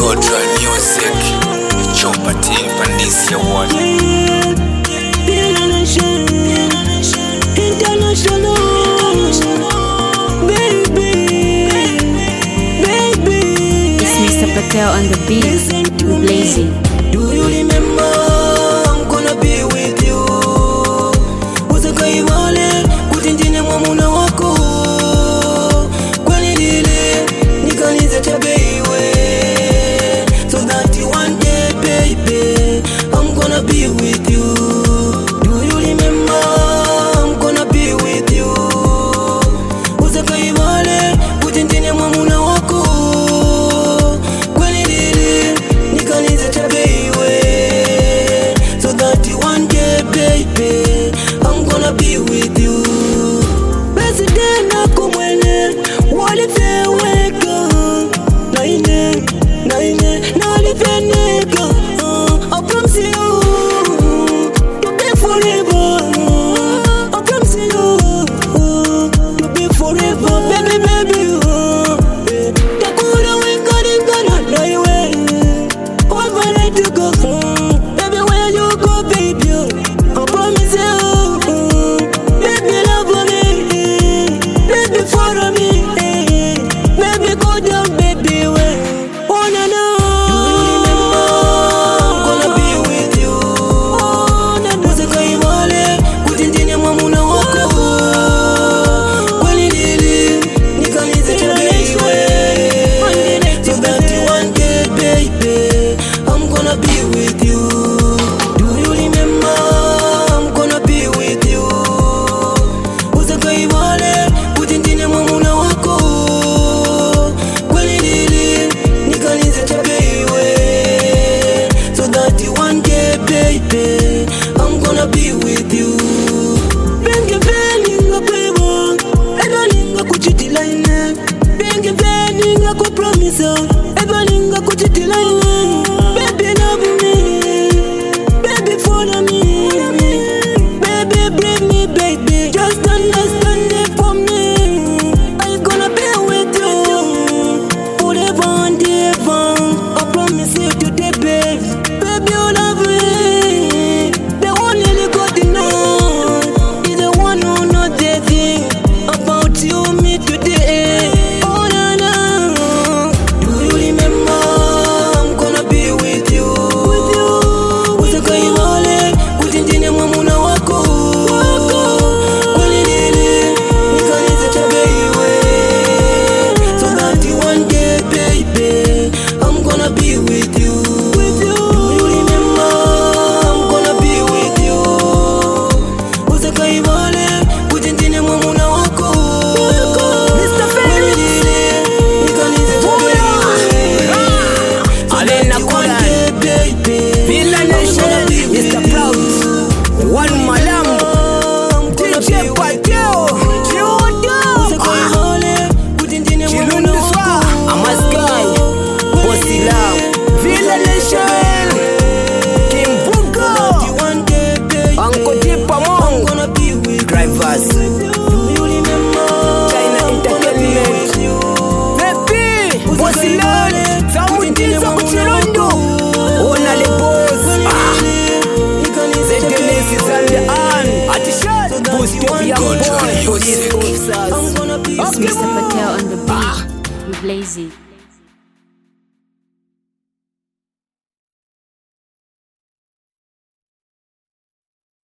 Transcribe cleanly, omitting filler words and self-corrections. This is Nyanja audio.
Ultra Music, Chopper Team, Pandisia One. International, baby. It's Mr. Patel on the beat, Blazing. Do you remember I'm gonna be with you? Usakaivale kutinjine mwamuna wako. Kwani lile nikanize tabeiwe. So that one day baby I'm gonna be with you. Do you remember I'm gonna be with you? Usakaivale kutinjine mwamuna wako. Kwani lile nikanize tabeiwe. So that one day baby I'm gonna be with you. President akumwene walifeweka naine nalifeneka. I promise you to be forever. I promise you to be forever, baby. Takula wengalingana na iwe over to go. Baby, where you go, baby? I promise you, baby, love me, baby, follow me, baby, go down, baby, where? Oh, no, no. I'm gonna be with you. Usakaivale kutinjine mwamuna wako. Kwani lili nikanize tabeiwe. So that one day, baby, I'm gonna be with you. Do you remember I'm gonna be with you? Usakaivale kutinjine mwamuna wako. Kwani lili nikanize tabeiwe. So that one day baby I'm gonna be with you. Benge beninga kwebo ebaninga kuchitilaine. Benge beninga kupromisa ebaninga kuchitilaine. Baby love me, baby follow me, baby bring me, baby just understand it for me. I'm gonna be with you forever and ever. I promise you today, babe. Baby, you love me. The one you got to know is the one who knows the thing about you, me today. Oh, no, no. Do you remember I'm gonna be with you? Usakaivale kutinjine mwamuna wako. Kwani lili nikanize tabeiwe. So that one day baby I'm gonna be with you. Do you remember I'm gonna be with you? Usakaivale kutinjine mwamuna wako. Kwani lili nikanize tabeiwe. So that one day baby I'm gonna be with Mr. you. Proud, One Malam, DJ Patel, Usakaivale kutinjine mwamuna Chilundiswa, wako. Amaskai, Bosila, Villa Nation, Kimbuga, One day baby Uncle Deepa I'm Mong, gonna be with Drivers, you. Do you remember China I'm gonna be Entertainment, with you? Pepe, Bosila, Samutiza Kuchilondo, Ona le Boss, The Genesis and the Ann, Atishat, Boost of Young Ultra Boy, Music. Police Officers. I'm gonna be It's Mr. Patel on the beat, Blazing.